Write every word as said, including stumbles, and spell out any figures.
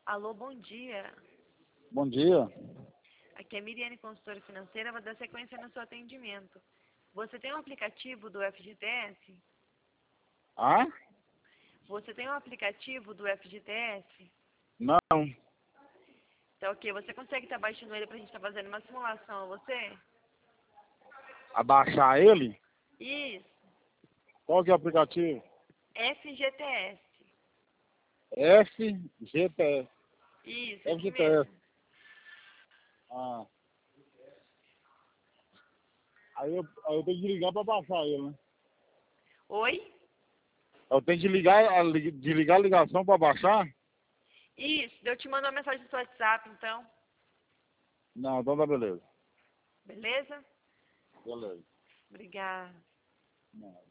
Alô, bom dia. Bom dia. Aqui é Miriane, consultora financeira, vou dar sequência no seu atendimento. Você tem um aplicativo do F G T S? Ah? Você tem um aplicativo do F G T S? Não. Tá ok, você consegue estar baixando ele pra gente estar fazendo uma simulação, você? Abaixar ele? Isso, Qual que é o aplicativo? F G T S. F G T S. Isso, esse F G T S. mesmo. Ah. Aí eu, aí eu tenho que ligar pra baixar ele, né? Oi? Eu tenho que ligar, a li- desligar a ligação pra baixar? Isso, eu te mando uma mensagem no seu WhatsApp, então. Não, então tá beleza. Beleza? Beleza. Obrigada. Não.